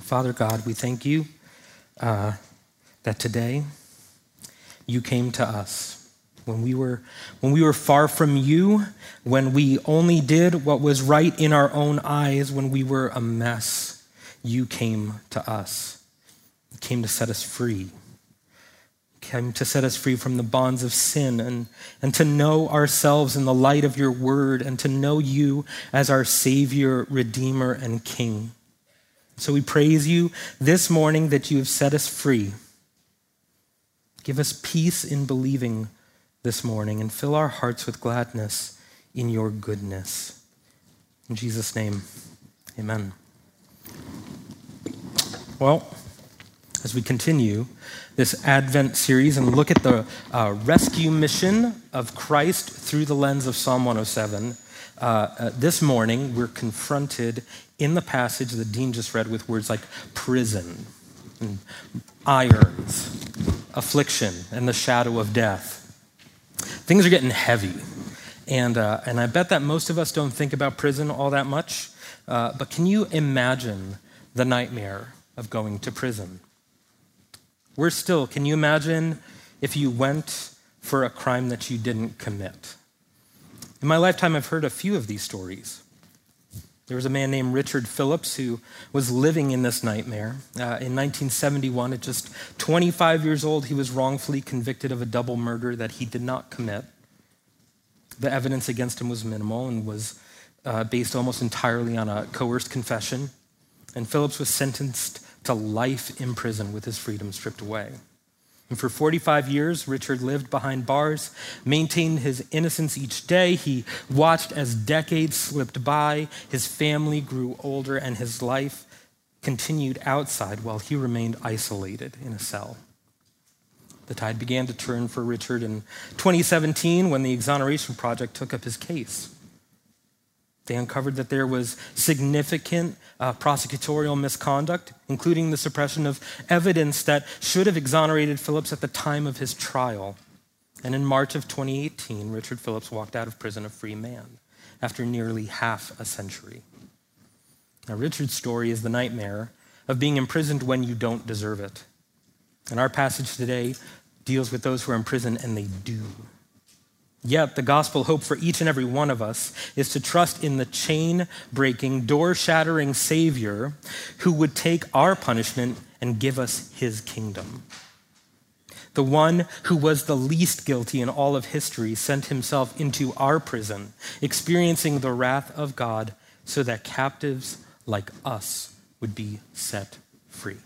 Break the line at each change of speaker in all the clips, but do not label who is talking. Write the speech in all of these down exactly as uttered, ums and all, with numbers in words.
Father God, we thank you uh, that today you came to us. When we were when we were far from you, when we only did what was right in our own eyes, when we were a mess, you came to us. You came to set us free. You came to set us free from the bonds of sin and, and to know ourselves in the light of your word and to know you as our Savior, Redeemer, and King. So we praise you this morning that you have set us free. Give us peace in believing this morning and fill our hearts with gladness in your goodness. In Jesus' name, amen. Well, as we continue this Advent series and look at the uh, rescue mission of Christ through the lens of Psalm one oh seven, uh, uh, this morning we're confronted in the passage that Dean just read with words like prison, and irons, affliction, and the shadow of death. Things are getting heavy. And, uh, and I bet that most of us don't think about prison all that much. Uh, but can you imagine the nightmare of going to prison? Worse still, can you imagine if you went for a crime that you didn't commit? In my lifetime, I've heard a few of these stories. There was a man named Richard Phillips who was living in this nightmare. Uh, in nineteen seventy-one, at just twenty-five years old, he was wrongfully convicted of a double murder that he did not commit. The evidence against him was minimal and was uh, based almost entirely on a coerced confession. And Phillips was sentenced to life in prison with his freedom stripped away. And for forty-five years, Richard lived behind bars, maintained his innocence each day. He watched as decades slipped by, his family grew older, and his life continued outside while he remained isolated in a cell. The tide began to turn for Richard in twenty seventeen when the Exoneration Project took up his case. They uncovered that there was significant uh, prosecutorial misconduct, including the suppression of evidence that should have exonerated Phillips at the time of his trial. And in March of twenty eighteen, Richard Phillips walked out of prison a free man after nearly half a century. Now, Richard's story is the nightmare of being imprisoned when you don't deserve it. And our passage today deals with those who are in prison, and they do. Yet the gospel hope for each and every one of us is to trust in the chain-breaking, door-shattering Savior who would take our punishment and give us his kingdom. The one who was the least guilty in all of history sent himself into our prison, experiencing the wrath of God so that captives like us would be set free.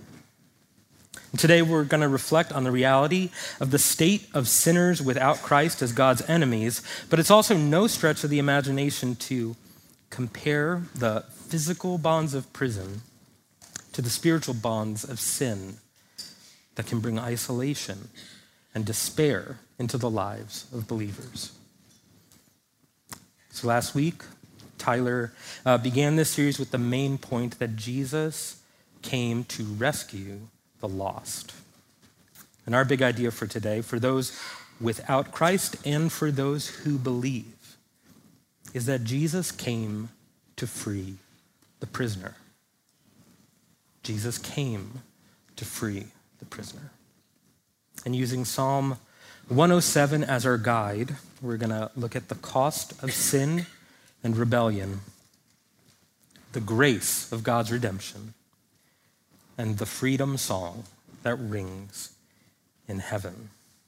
Today we're going to reflect on the reality of the state of sinners without Christ as God's enemies, but it's also no stretch of the imagination to compare the physical bonds of prison to the spiritual bonds of sin that can bring isolation and despair into the lives of believers. So last week, Tyler uh, began this series with the main point that Jesus came to rescue the lost. And our big idea for today, for those without Christ and for those who believe, is that Jesus came to free the prisoner. Jesus came to free the prisoner. And using Psalm one oh seven as our guide, we're going to look at the cost of sin and rebellion, the grace of God's redemption, and the freedom song that rings in heaven.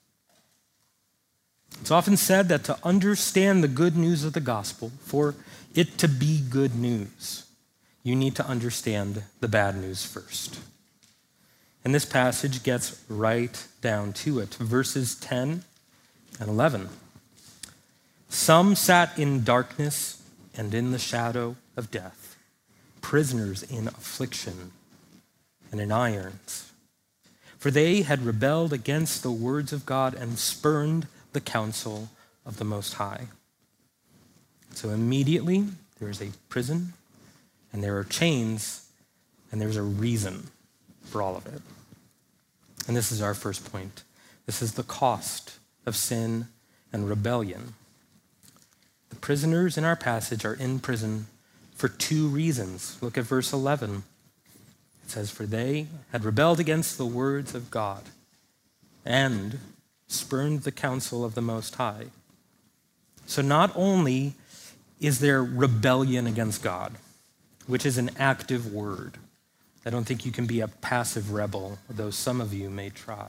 It's often said that to understand the good news of the gospel, for it to be good news, you need to understand the bad news first. And this passage gets right down to it. Verses ten and eleven. Some sat in darkness and in the shadow of death, prisoners in affliction and in irons. For they had rebelled against the words of God and spurned the counsel of the Most High. So immediately there is a prison, and there are chains, and there's a reason for all of it. And this is our first point. This is the cost of sin and rebellion. The prisoners in our passage are in prison for two reasons. Look at verse eleven. It says, for they had rebelled against the words of God and spurned the counsel of the Most High. So not only is there rebellion against God, which is an active word. I don't think you can be a passive rebel, though some of you may try.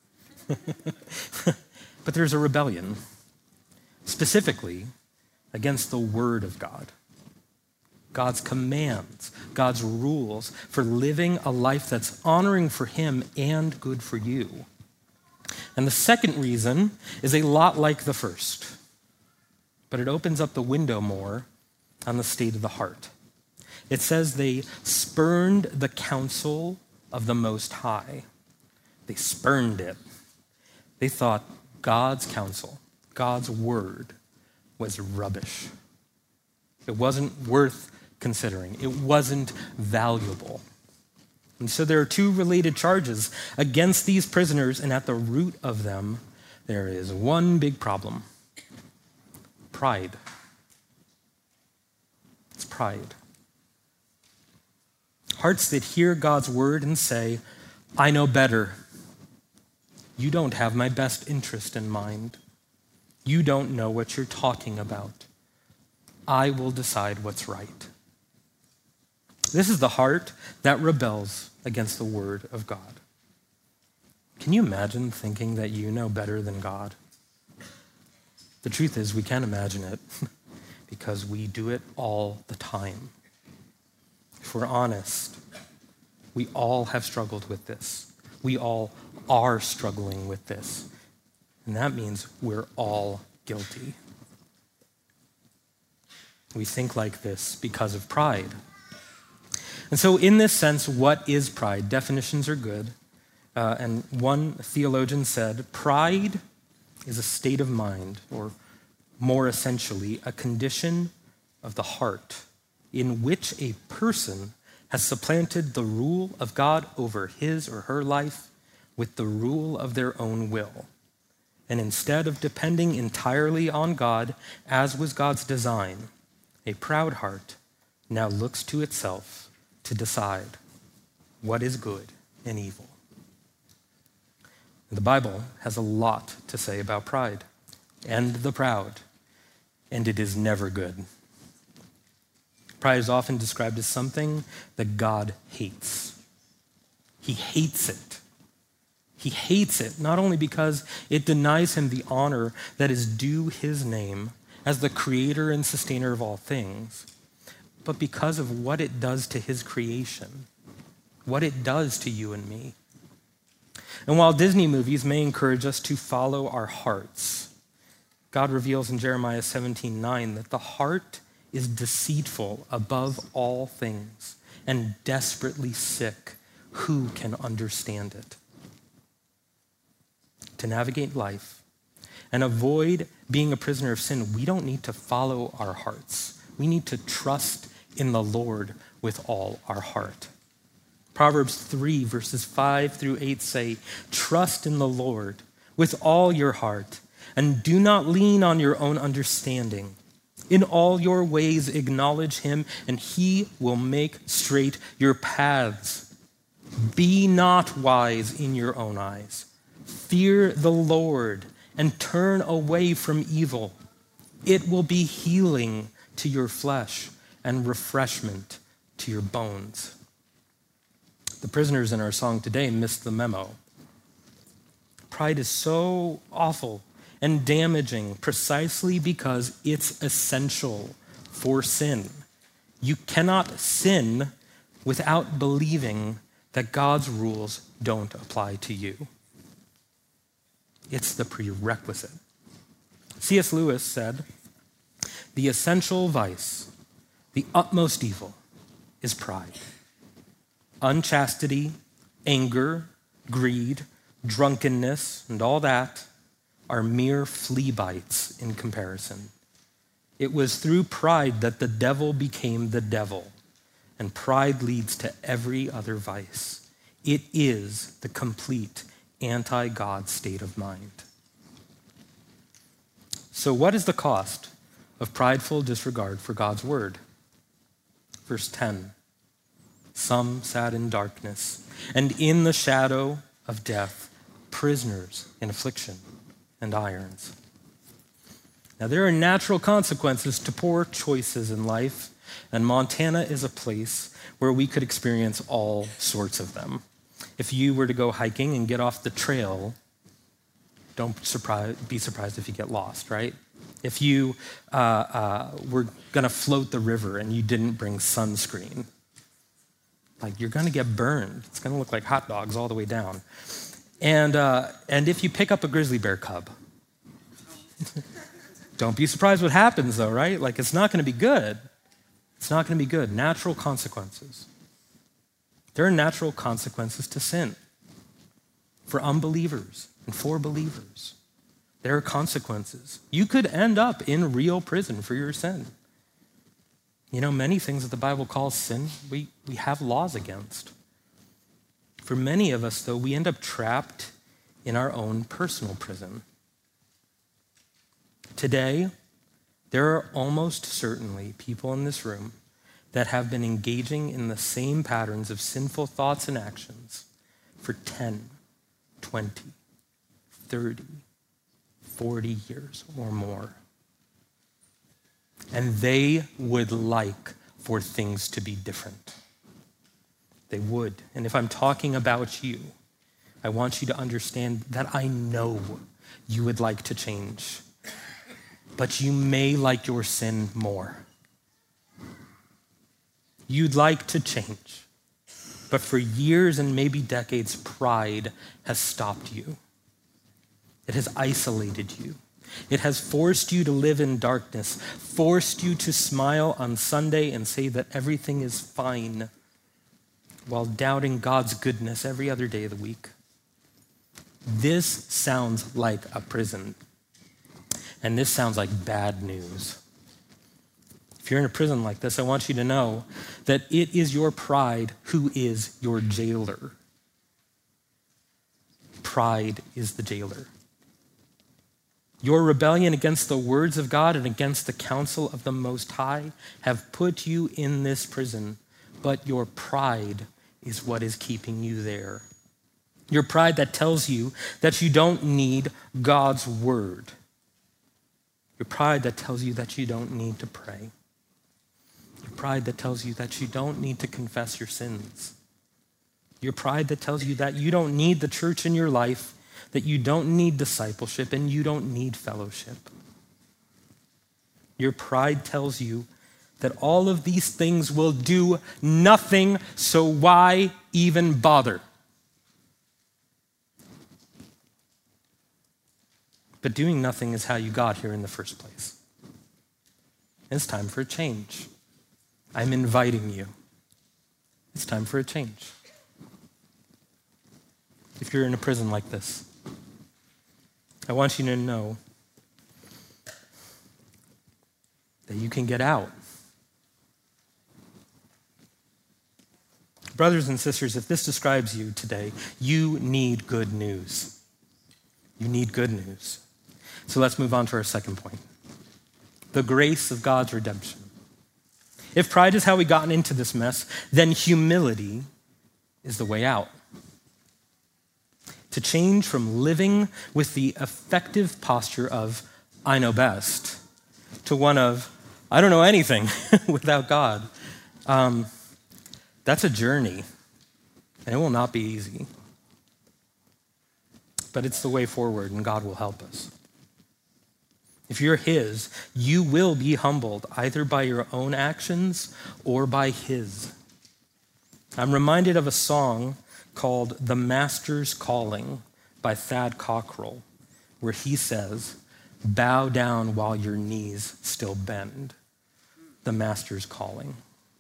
But there's a rebellion, specifically against the word of God. God's commands, God's rules for living a life that's honoring for him and good for you. And the second reason is a lot like the first, but it opens up the window more on the state of the heart. It says they spurned the counsel of the Most High. They spurned it. They thought God's counsel, God's word, was rubbish. It wasn't worth considering. It wasn't valuable. And so there are two related charges against these prisoners, and at the root of them, there is one big problem. Pride. It's pride. Hearts that hear God's word and say, I know better. You don't have my best interest in mind. You don't know what you're talking about. I will decide what's right. This is the heart that rebels against the word of God. Can you imagine thinking that you know better than God? The truth is, we can't imagine it because we do it all the time. If we're honest, we all have struggled with this. We all are struggling with this. And that means we're all guilty. We think like this because of pride. And so in this sense, what is pride? Definitions are good. Uh, and one theologian said, pride is a state of mind, or more essentially, a condition of the heart in which a person has supplanted the rule of God over his or her life with the rule of their own will. And instead of depending entirely on God, as was God's design, a proud heart now looks to itself to decide what is good and evil. The Bible has a lot to say about pride and the proud, and it is never good. Pride is often described as something that God hates. He hates it. He hates it, not only because it denies him the honor that is due his name as the creator and sustainer of all things, but because of what it does to his creation, what it does to you and me. And while Disney movies may encourage us to follow our hearts, God reveals in Jeremiah seventeen nine that the heart is deceitful above all things and desperately sick. Who can understand it? To navigate life and avoid being a prisoner of sin, we don't need to follow our hearts. We need to trust in the Lord with all our heart. Proverbs three, verses five through eight say, trust in the Lord with all your heart, and do not lean on your own understanding. In all your ways acknowledge him, and he will make straight your paths. Be not wise in your own eyes. Fear the Lord and turn away from evil. It will be healing to your flesh and refreshment to your bones. The prisoners in our song today missed the memo. Pride is so awful and damaging precisely because it's essential for sin. You cannot sin without believing that God's rules don't apply to you. It's the prerequisite. C S Lewis said, the essential vice, the utmost evil, is pride. Unchastity, anger, greed, drunkenness, and all that are mere flea bites in comparison. It was through pride that the devil became the devil, and pride leads to every other vice. It is the complete anti-God state of mind. So what is the cost of prideful disregard for God's word? Verse ten some sat in darkness, and in the shadow of death, prisoners in affliction and irons. Now, there are natural consequences to poor choices in life, and Montana is a place where we could experience all sorts of them. If you were to go hiking and get off the trail, don't surprise, be surprised if you get lost, right? If you uh, uh, were going to float the river and you didn't bring sunscreen, like you're going to get burned. It's going to look like hot dogs all the way down. And, uh, and if you pick up a grizzly bear cub, don't be surprised what happens though, right? Like it's not going to be good. It's not going to be good. Natural consequences. There are natural consequences to sin for unbelievers and for believers. There are consequences. You could end up in real prison for your sin. You know, many things that the Bible calls sin, we, we have laws against. For many of us, though, we end up trapped in our own personal prison. Today, there are almost certainly people in this room that have been engaging in the same patterns of sinful thoughts and actions for ten, twenty, thirty, forty years or more. And they would like for things to be different. They would. And if I'm talking about you, I want you to understand that I know you would like to change, but you may like your sin more. You'd like to change, but for years and maybe decades, pride has stopped you. It has isolated you. It has forced you to live in darkness, forced you to smile on Sunday and say that everything is fine, while doubting God's goodness every other day of the week. This sounds like a prison, and this sounds like bad news. If you're in a prison like this, I want you to know that it is your pride who is your jailer. Pride is the jailer. Your rebellion against the words of God and against the counsel of the Most High have put you in this prison, but your pride is what is keeping you there. Your pride that tells you that you don't need God's word. Your pride that tells you that you don't need to pray. Your pride that tells you that you don't need to confess your sins. Your pride that tells you that you don't need the church in your life, that you don't need discipleship, and you don't need fellowship. Your pride tells you that all of these things will do nothing, so why even bother? But doing nothing is how you got here in the first place. It's time for a change. I'm inviting you. It's time for a change. If you're in a prison like this, I want you to know that you can get out. Brothers and sisters, if this describes you today, you need good news. You need good news. So let's move on to our second point. The grace of God's redemption. If pride is how we gotten into this mess, then humility is the way out. To change from living with the effective posture of, I know best, to one of, I don't know anything without God. Um, that's a journey, and it will not be easy. But it's the way forward, and God will help us. If you're His, you will be humbled either by your own actions or by His. I'm reminded of a song called The Master's Calling by Thad Cockrell, where he says, bow down while your knees still bend. The Master's calling.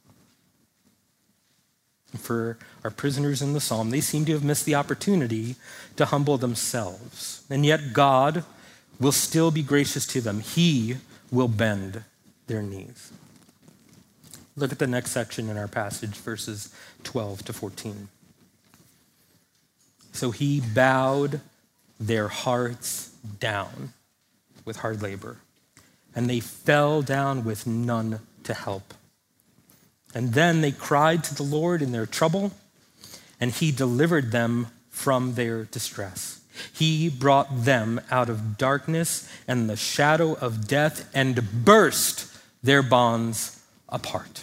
For our prisoners in the psalm, they seem to have missed the opportunity to humble themselves. And yet God will still be gracious to them. He will bend their knees. Look at the next section in our passage, verses twelve to fourteen. So he bowed their hearts down with hard labor, and they fell down with none to help. And then they cried to the Lord in their trouble, and he delivered them from their distress. He brought them out of darkness and the shadow of death and burst their bonds apart.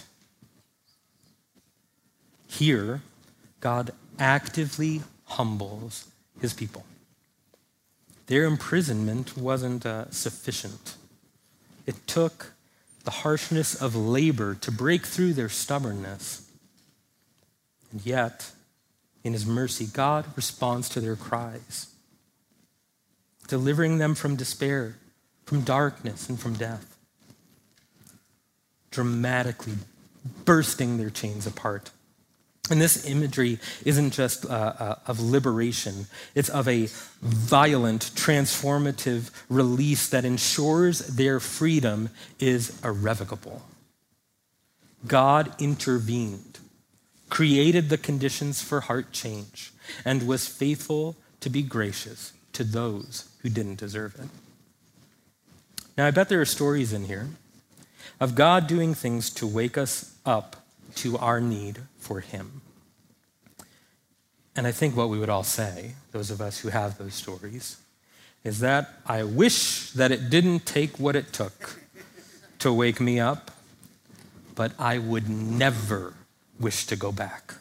Here, God actively humbles his people. Their imprisonment wasn't uh, sufficient. It took the harshness of labor to break through their stubbornness. And yet, in his mercy, God responds to their cries, delivering them from despair, from darkness, and from death, dramatically bursting their chains apart. And this imagery isn't just uh, uh, of liberation. It's of a violent, transformative release that ensures their freedom is irrevocable. God intervened, created the conditions for heart change, and was faithful to be gracious to those who didn't deserve it. Now, I bet there are stories in here of God doing things to wake us up to our need for him. And I think what we would all say, those of us who have those stories, is that I wish that it didn't take what it took to wake me up, but I would never wish to go back.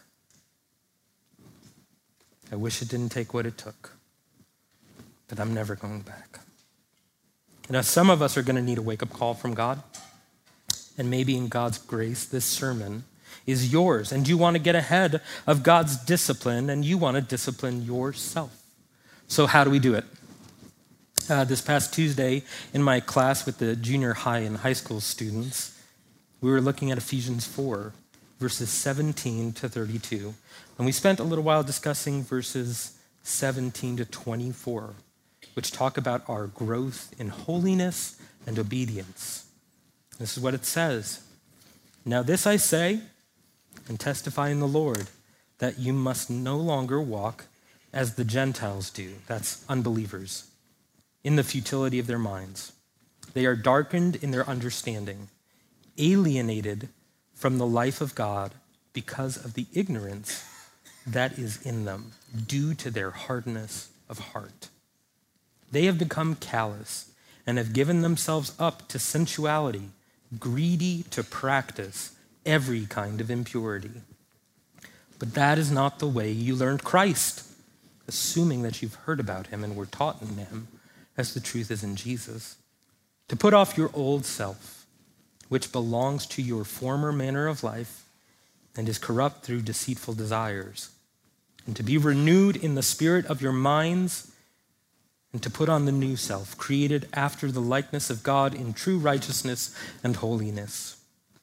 I wish it didn't take what it took, but I'm never going back. Now, some of us are going to need a wake-up call from God, and maybe in God's grace, this sermon is yours, and you want to get ahead of God's discipline, and you want to discipline yourself. So how do we do it? Uh, this past Tuesday, in my class with the junior high and high school students, we were looking at Ephesians four, verses seventeen to thirty-two, and we spent a little while discussing verses seventeen to twenty-four, which talk about our growth in holiness and obedience. This is what it says. Now this I say, and testify in the Lord, that you must no longer walk as the Gentiles do, that's unbelievers, in the futility of their minds. They are darkened in their understanding, alienated from the life of God because of the ignorance that is in them, due to their hardness of heart. They have become callous and have given themselves up to sensuality, greedy to practice every kind of impurity. But that is not the way you learned Christ, assuming that you've heard about him and were taught in him, as the truth is in Jesus. To put off your old self, which belongs to your former manner of life and is corrupt through deceitful desires, and to be renewed in the spirit of your minds, and to put on the new self, created after the likeness of God in true righteousness and holiness.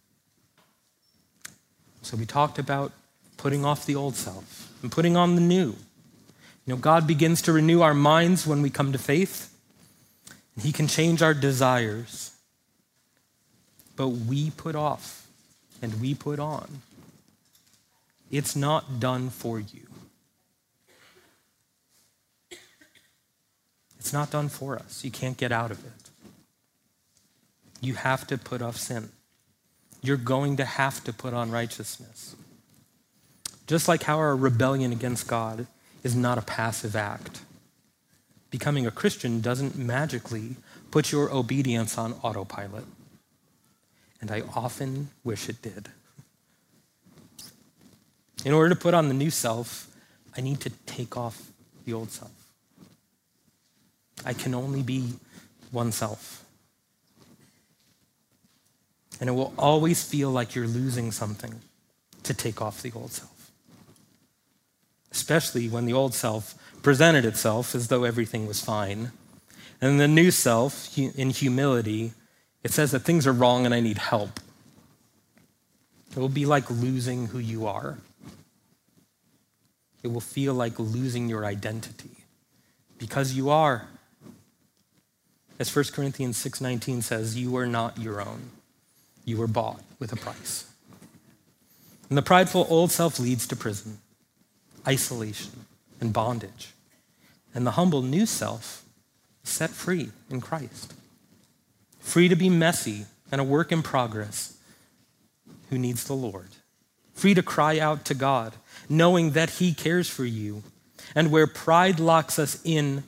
So we talked about putting off the old self and putting on the new. You know, God begins to renew our minds when we come to faith, and he can change our desires. But we put off and we put on. It's not done for you. It's not done for us. You can't get out of it. You have to put off sin. You're going to have to put on righteousness. Just like how our rebellion against God is not a passive act. Becoming a Christian doesn't magically put your obedience on autopilot. And I often wish it did. In order to put on the new self, I need to take off the old self. I can only be oneself. And it will always feel like you're losing something to take off the old self. Especially when the old self presented itself as though everything was fine. And the new self, in humility, it says that things are wrong and I need help. It will be like losing who you are. It will feel like losing your identity because you are. As First Corinthians six nineteen says, you are not your own. You were bought with a price. And the prideful old self leads to prison, isolation, and bondage. And the humble new self is set free in Christ. Free to be messy and a work in progress, who needs the Lord, free to cry out to God, knowing that he cares for you. And where pride locks us in,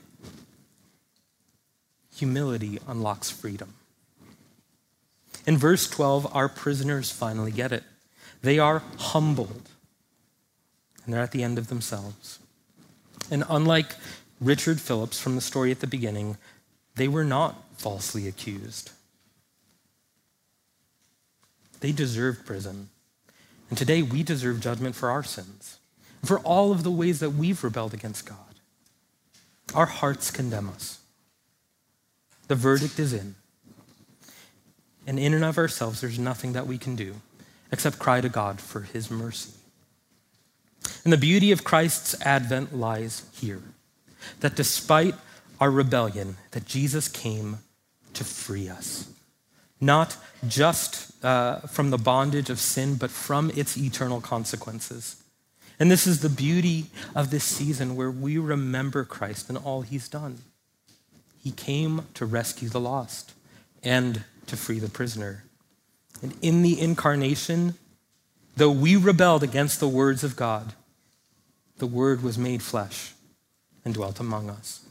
humility unlocks freedom. In verse twelve, our prisoners finally get it. They are humbled, and they're at the end of themselves. And unlike Richard Phillips from the story at the beginning, they were not falsely accused. They deserved prison. And today we deserve judgment for our sins, and for all of the ways that we've rebelled against God. Our hearts condemn us. The verdict is in. And in and of ourselves, there's nothing that we can do except cry to God for his mercy. And the beauty of Christ's advent lies here, that despite our rebellion, that Jesus came to free us, not just uh, from the bondage of sin, but from its eternal consequences. And this is the beauty of this season where we remember Christ and all he's done. He came to rescue the lost and to free the prisoner. And in the incarnation, though we rebelled against the words of God, the Word was made flesh and dwelt among us.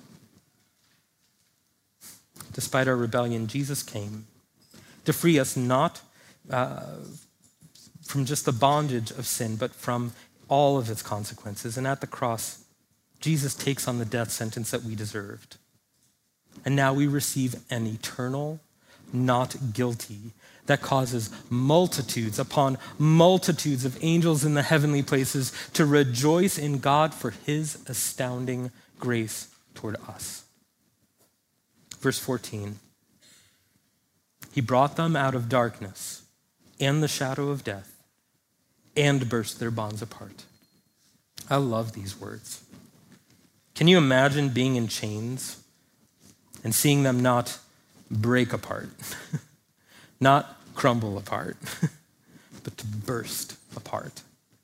Despite our rebellion, Jesus came to free us not uh, from just the bondage of sin, but from all of its consequences. And at the cross, Jesus takes on the death sentence that we deserved. And now we receive an eternal, not guilty, that causes multitudes upon multitudes of angels in the heavenly places to rejoice in God for his astounding grace toward us. Verse fourteen, he brought them out of darkness and the shadow of death and burst their bonds apart. I love these words. Can you imagine being in chains and seeing them not break apart, not crumble apart, but to burst apart?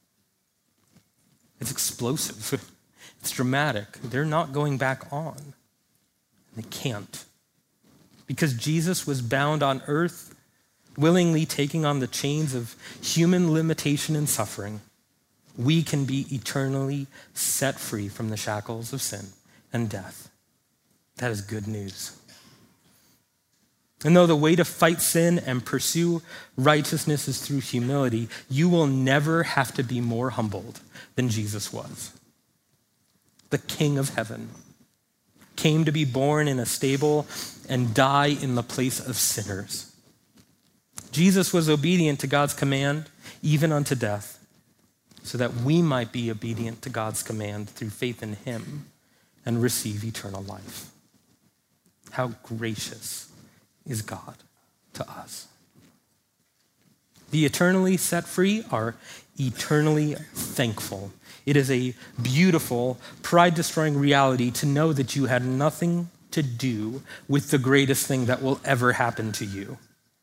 It's explosive. It's dramatic. They're not going back on. They can't. Because Jesus was bound on earth, willingly taking on the chains of human limitation and suffering, we can be eternally set free from the shackles of sin and death. That is good news. And though the way to fight sin and pursue righteousness is through humility, you will never have to be more humbled than Jesus was. The King of heaven came to be born in a stable and die in the place of sinners. Jesus was obedient to God's command, even unto death, so that we might be obedient to God's command through faith in him and receive eternal life. How gracious is God to us. The eternally set free are eternally thankful. It is a beautiful, pride-destroying reality to know that you had nothing to do with the greatest thing that will ever happen to you.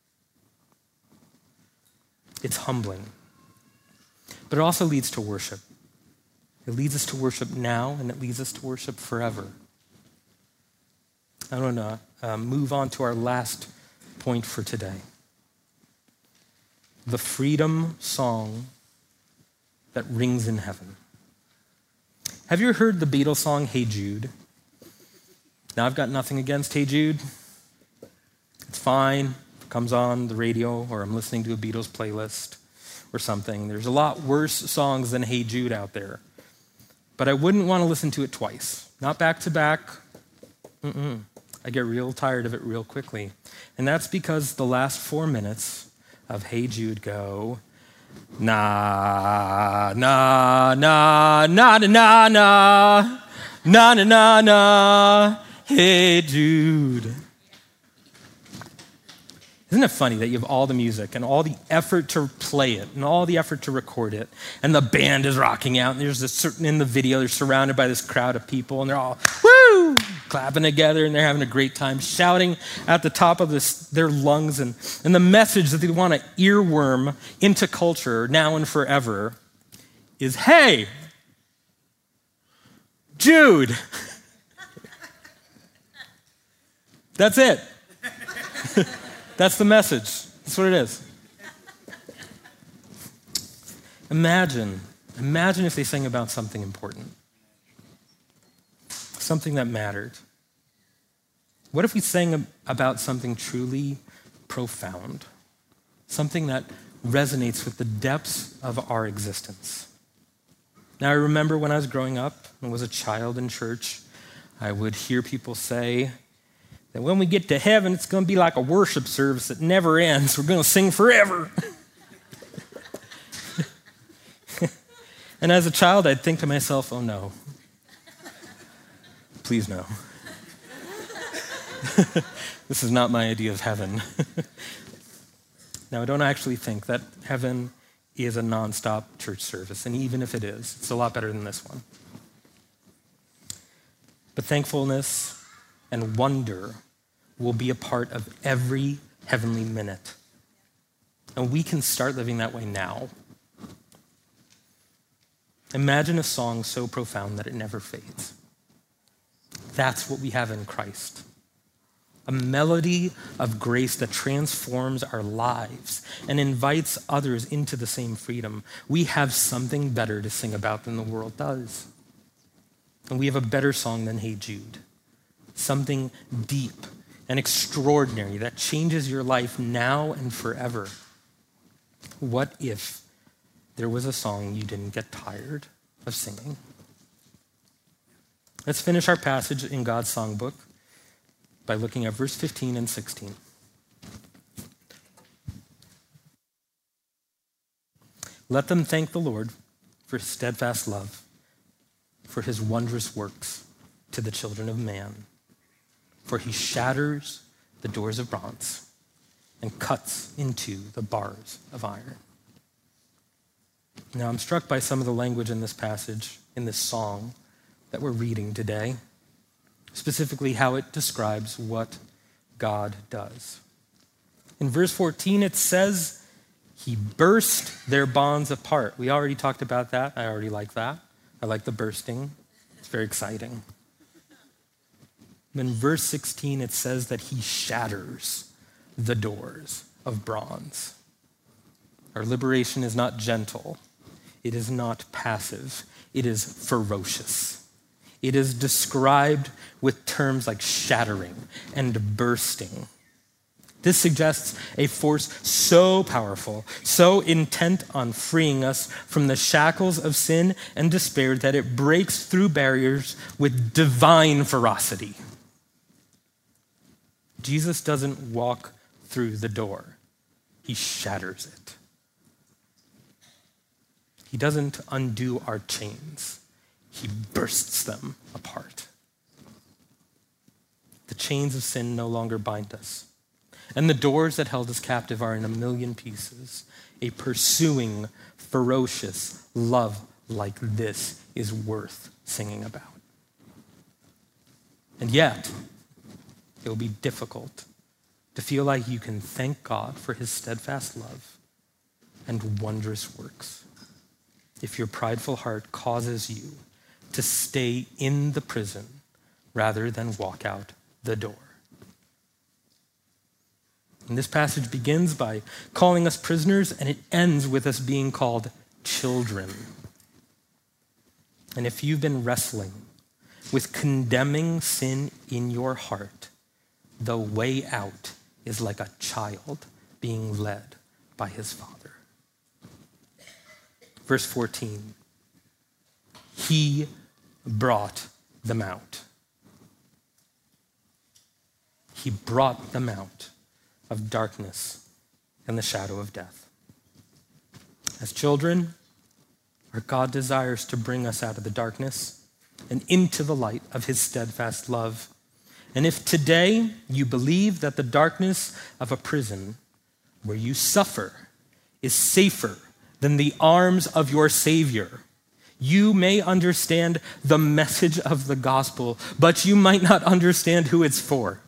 It's humbling. But it also leads to worship. It leads us to worship now, and it leads us to worship forever. I want to uh, move on to our last point for today. The freedom song that rings in heaven. Have you heard the Beatles song, Hey Jude? Now, I've got nothing against Hey Jude. It's fine. It comes on the radio, or I'm listening to a Beatles playlist or something. There's a lot worse songs than Hey Jude out there. But I wouldn't want to listen to it twice. Not back to back. Mm-mm. I get real tired of it real quickly. And that's because the last four minutes of Hey Jude go, na, na, na, na, na, na, na, na, na, na, na, Hey Jude. Isn't it funny that you have all the music and all the effort to play it and all the effort to record it, and the band is rocking out, and there's a certain, in the video, they're surrounded by this crowd of people, and they're all, woo, clapping together, and they're having a great time, shouting at the top of this, their lungs, and, and the message that they want to earworm into culture now and forever is, hey, Jude. That's it. That's the message. That's what it is. Imagine, imagine if they sang about something important, something that mattered. What if we sang about something truly profound, something that resonates with the depths of our existence? Now, I remember when I was growing up and was a child in church, I would hear people say that when we get to heaven, it's going to be like a worship service that never ends. We're going to sing forever. And as a child, I'd think to myself, oh no, please no. This is not my idea of heaven. Now, I don't actually think that heaven is a nonstop church service, and even if it is, it's a lot better than this one. But thankfulness and wonder will be a part of every heavenly minute. And we can start living that way now. Imagine a song so profound that it never fades. That's what we have in Christ. A melody of grace that transforms our lives and invites others into the same freedom. We have something better to sing about than the world does. And we have a better song than Hey Jude. Something deep and extraordinary that changes your life now and forever. What if there was a song you didn't get tired of singing? Let's finish our passage in God's songbook by looking at verse fifteen and sixteen. Let them thank the Lord for his steadfast love, for his wondrous works to the children of man. For he shatters the doors of bronze and cuts into the bars of iron. Now, I'm struck by some of the language in this passage, in this song that we're reading today, specifically how it describes what God does. In verse fourteen, it says, he burst their bonds apart. We already talked about that. I already like that. I like the bursting. It's very exciting. In verse sixteen, it says that he shatters the doors of bronze. Our liberation is not gentle. It is not passive. It is ferocious. It is described with terms like shattering and bursting. This suggests a force so powerful, so intent on freeing us from the shackles of sin and despair that it breaks through barriers with divine ferocity. Jesus doesn't walk through the door. He shatters it. He doesn't undo our chains. He bursts them apart. The chains of sin no longer bind us. And the doors that held us captive are in a million pieces. A pursuing, ferocious love like this is worth singing about. And yet, it will be difficult to feel like you can thank God for his steadfast love and wondrous works if your prideful heart causes you to stay in the prison rather than walk out the door. And this passage begins by calling us prisoners, and it ends with us being called children. And if you've been wrestling with condemning sin in your heart, the way out is like a child being led by his father. Verse fourteen, he brought them out. He brought them out of darkness and the shadow of death. As children, our God desires to bring us out of the darkness and into the light of his steadfast love. And if today you believe that the darkness of a prison where you suffer is safer than the arms of your Savior, you may understand the message of the gospel, but you might not understand who it's for.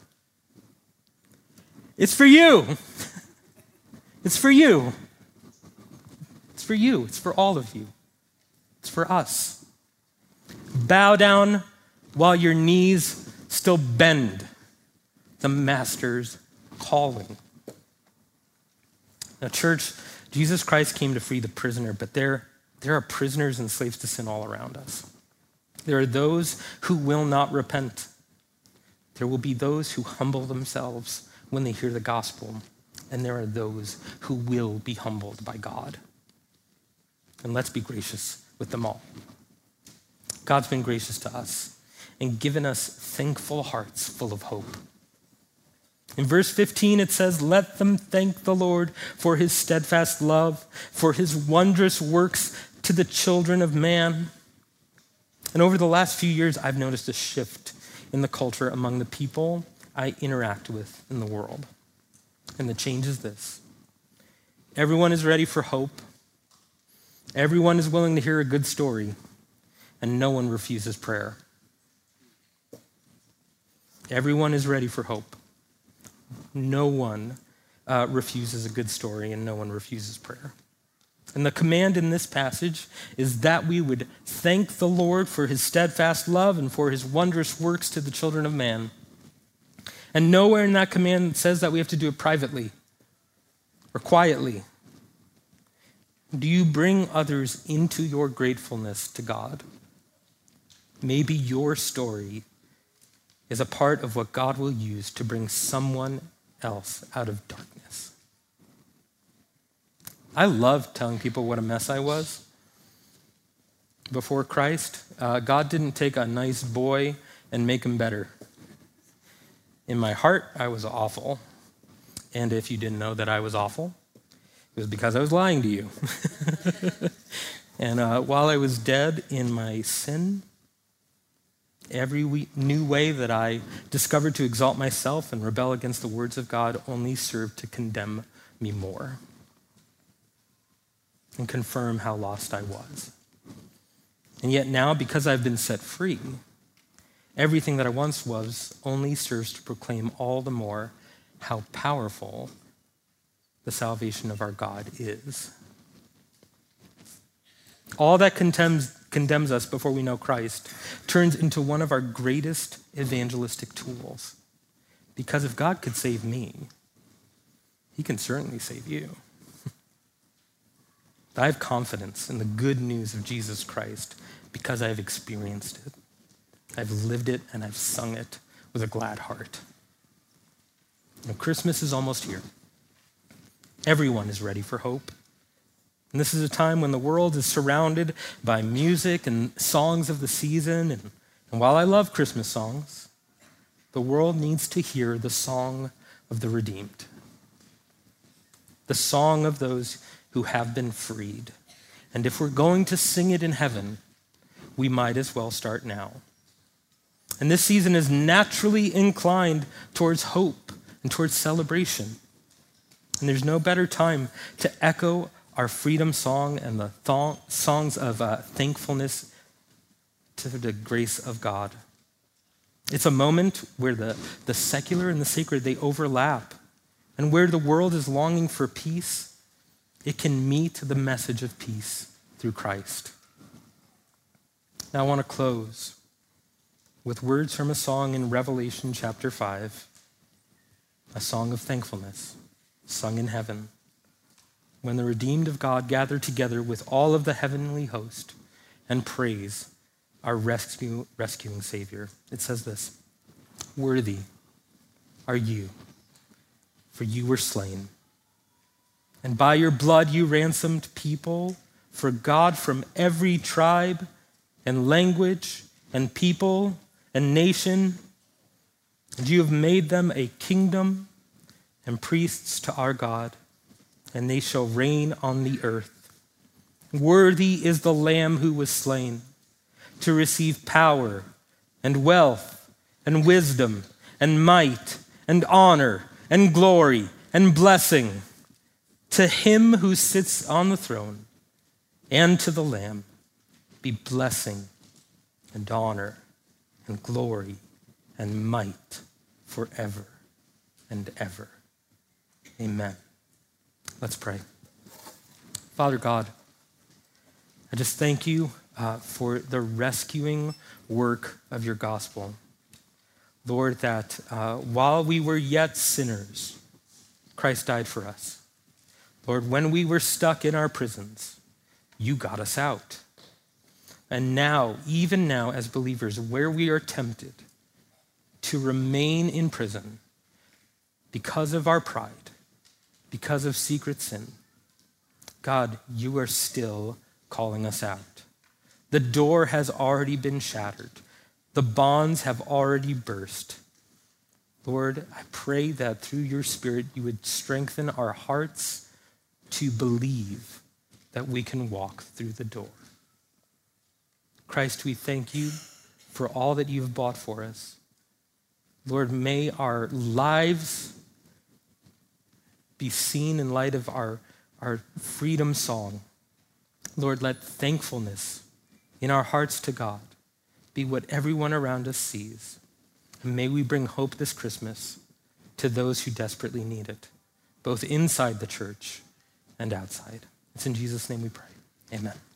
It's for you. It's for you. It's for you. It's for all of you. It's for us. Bow down while your knees still bend. The master's calling. Now, church, Jesus Christ came to free the prisoner, but there There are prisoners and slaves to sin all around us. There are those who will not repent. There will be those who humble themselves when they hear the gospel, and there are those who will be humbled by God. And let's be gracious with them all. God's been gracious to us and given us thankful hearts full of hope. In verse fifteen, it says, "Let them thank the Lord for his steadfast love, for his wondrous works to the children of man." And over the last few years, I've noticed a shift in the culture among the people I interact with in the world. And the change is this: everyone is ready for hope. Everyone is willing to hear a good story, and no one refuses prayer. Everyone is ready for hope. No one uh, refuses a good story, and no one refuses prayer. And the command in this passage is that we would thank the Lord for his steadfast love and for his wondrous works to the children of man. And nowhere in that command says that we have to do it privately or quietly. Do you bring others into your gratefulness to God? Maybe your story is a part of what God will use to bring someone else out of darkness. I love telling people what a mess I was before Christ. Uh, God didn't take a nice boy and make him better. In my heart, I was awful. And if you didn't know that I was awful, it was because I was lying to you. And uh, while I was dead in my sin, every we- new way that I discovered to exalt myself and rebel against the words of God only served to condemn me more and confirm how lost I was. And yet now, because I've been set free, everything that I once was only serves to proclaim all the more how powerful the salvation of our God is. All that condemns, condemns us before we know Christ turns into one of our greatest evangelistic tools. Because if God could save me, he can certainly save you. I have confidence in the good news of Jesus Christ because I have experienced it. I've lived it and I've sung it with a glad heart. Now, Christmas is almost here. Everyone is ready for hope. And this is a time when the world is surrounded by music and songs of the season. And, and while I love Christmas songs, the world needs to hear the song of the redeemed, the song of those who have been freed. And if we're going to sing it in heaven, we might as well start now. And this season is naturally inclined towards hope and towards celebration. And there's no better time to echo our freedom song and the th- songs of uh, thankfulness to the grace of God. It's a moment where the, the secular and the sacred, they overlap. And where the world is longing for peace, it can meet the message of peace through Christ. Now I want to close with words from a song in Revelation chapter five, a song of thankfulness sung in heaven, when the redeemed of God gather together with all of the heavenly host and praise our rescue, rescuing Savior. It says this: "Worthy are you, for you were slain, and by your blood you ransomed people for God from every tribe and language and people and nation. And you have made them a kingdom and priests to our God, and they shall reign on the earth. Worthy is the Lamb who was slain to receive power and wealth and wisdom and might and honor and glory and blessing. To him who sits on the throne and to the Lamb be blessing and honor and glory and might forever and ever. Amen." Let's pray. Father God, I just thank you uh, for the rescuing work of your gospel. Lord, that uh, while we were yet sinners, Christ died for us. Lord, when we were stuck in our prisons, you got us out. And now, even now, as believers, where we are tempted to remain in prison because of our pride, because of secret sin, God, you are still calling us out. The door has already been shattered. The bonds have already burst. Lord, I pray that through your Spirit, you would strengthen our hearts to believe that we can walk through the door. Christ, we thank you for all that you've bought for us. Lord, may our lives be seen in light of our, our freedom song. Lord, let thankfulness in our hearts to God be what everyone around us sees. And may we bring hope this Christmas to those who desperately need it, both inside the church and outside. It's in Jesus' name we pray. Amen.